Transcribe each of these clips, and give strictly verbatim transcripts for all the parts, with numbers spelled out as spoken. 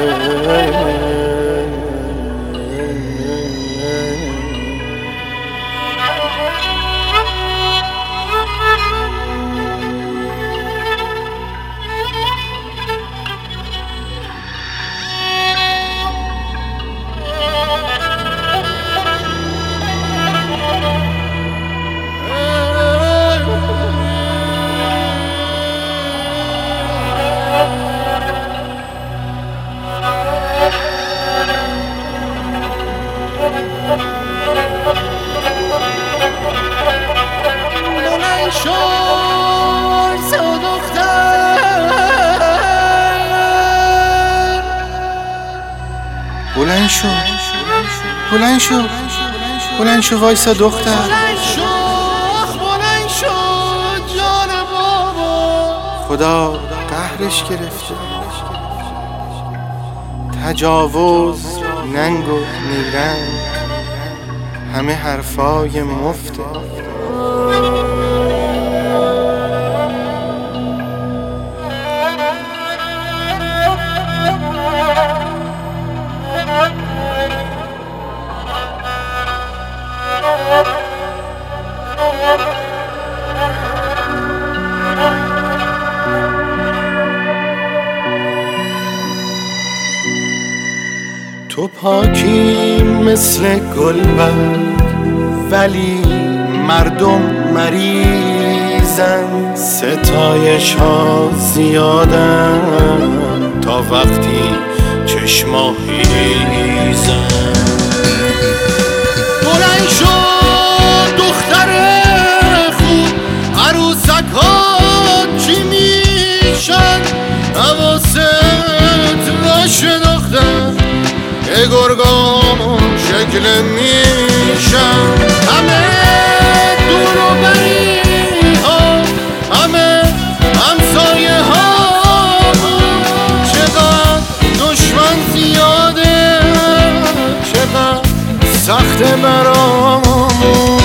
بلند شو بلند شو بلند شو وایسا دختر. بلند شو بلند شو جان بابا. خدا قهرش گرفته، تجاوز، ننگ و نیرنگ، همه حرفای مفته. تو پاکی مثل گلبرگ ولی مردم مریضن، ستایش ها زیادن تا وقتی چشما هیزن. بلند شو دختر خوب، عروسک ها چی میشن؟ حواست باشه دختر، یه گرگان شکل میشن. همه دور و بری ها، همه همسایه ها، چقدر دشمن زیاده، چقدر سخته برامون.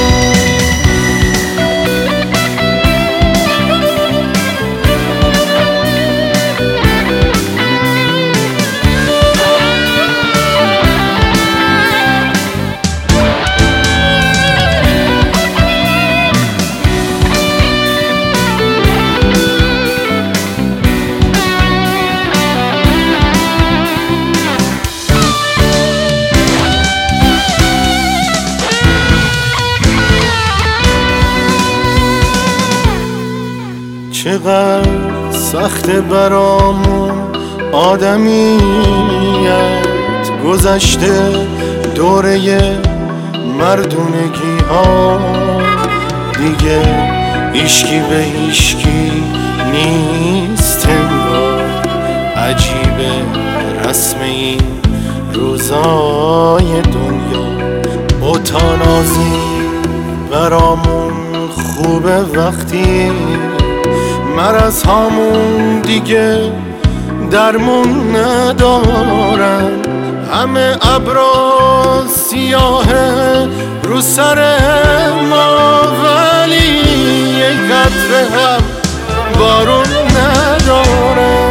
چقدر سخت برامون آدمیت، گذشته دوره مردونگی ها، دیگه ایشکی به ایشکی نیست انگار. عجیبه رسم این روزای دنیا، اوتانازی برامون خوبه وقتی مرض هامون دیگه درمون ندارن. همه ابرا سیاهه رو سر ما ولی یک قطره هم بارون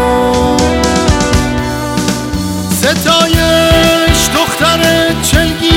ندارن. ستایش دختر چلگی